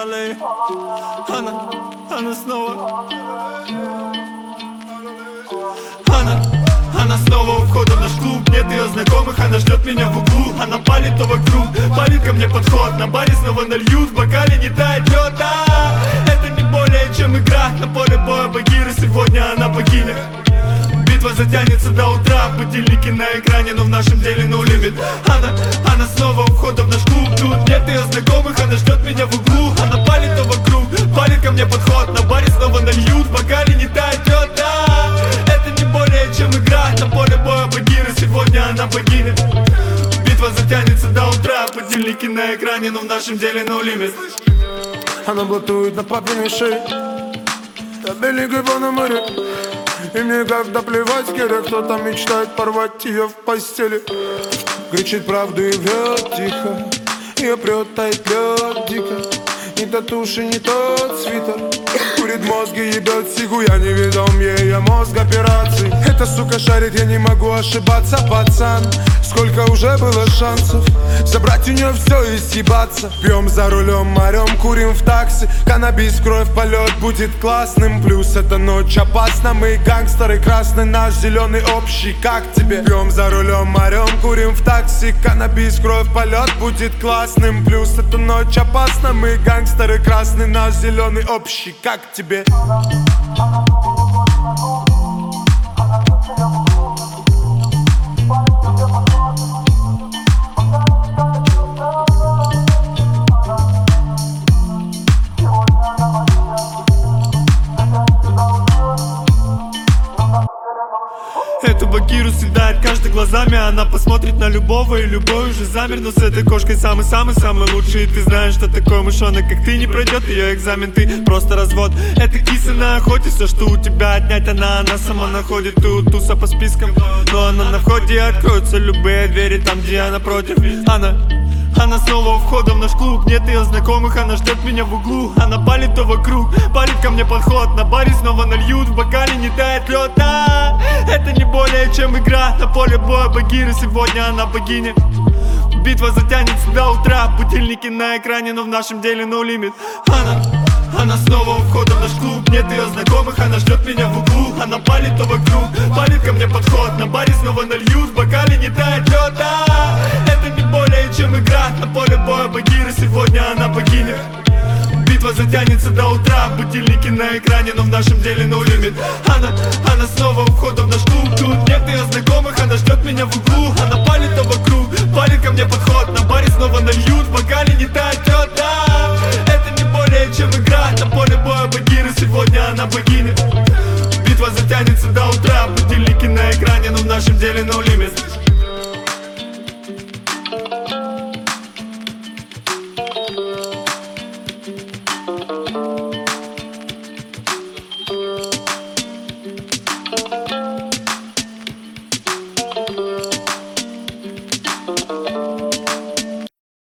аллее. Она снова. Она снова у входа в наш клуб. Нет ее знакомых, она ждет меня в углу. Она палит то вокруг, палит ко мне подход. На баре снова нальют, в бокале не тает лед. Это не более чем игра. На поле боя Багира, сегодня она богиня. Битва затянется до утра, будильники на экране, но в нашем деле no limit. Она снова у входа в наш клуб. Тут нет ее знакомых, она ждет меня в углу. Она палит то вокруг, палит ко мне подход. На баре снова нальют, в бокале не тает лед. Это не более чем игра. На поле боя Багира, сегодня она богиня. Битва затянется до утра, будильники на экране, но в нашем деле no limit. Она блатует на папиной шее, я беленькой по море. И мне когда плевать, когда кто-то мечтает порвать ее в постели. Кричит правду и врет тихо, ее прет, тает лед дико. Ни то туши, ни тот свитер. Курит мозги, ебет сигу, я не ведом ей, мозг операций. Эта сука шарит, я не могу ошибаться, пацан. Сколько уже было шансов забрать у нее все и съебаться. Пьем за рулем, морем, курим в такси. Каннабис, кровь, полет будет классным. Плюс эта ночь опасна, мы гангстеры. Красный наш, зеленый общий, как тебе? Пьем за рулем, морем, курим в такси. Каннабис, кровь, полет будет классным. Плюс эта ночь опасна, мы гангстеры. Красный наш, зеленый общий, как тебе? Эту Багиру съедает каждый глазами. Она посмотрит на любого, и любой уже замер. Но с этой кошкой самый-самый-самый лучший. И ты знаешь, что такой мышонок, как ты, не пройдет ее экзамен. Ты просто развод. Это киса на охоте. Все, что у тебя отнять, она сама находит. Ты у туса по спискам, но она на входе. Откроются любые двери там, где она против. Она снова у входа в наш клуб. Нет ее знакомых, она ждет меня в углу. Она палит то вокруг, палит ко мне подход. На баре снова нальют, в бокале не тает лед. Это не более чем игра. На поле боя Багира, сегодня она богиня. Битва затянется до утра, будильники на экране, но в нашем деле no limit. Она снова у входа в наш клуб. Нет ее знакомых, она ждет меня в углу. Она палит то вокруг, палит ко мне подход. На баре снова нальют, в бокале не тает лед. Это не более чем игра. На поле боя Багира, сегодня она богиня. Битва затянется до утра, будильники на экране, но в нашем деле no limit. Она снова у входа в наш клуб. Тут нет ее знакомых, она ждет меня в углу. Она палит то вокруг, палит ко мне подход. На баре снова нальют, в бокале не тает лед. Это не более чем игра. На поле боя Багира, сегодня она богиня. Битва затянется до утра, будильники на экране, но в нашем деле no limit.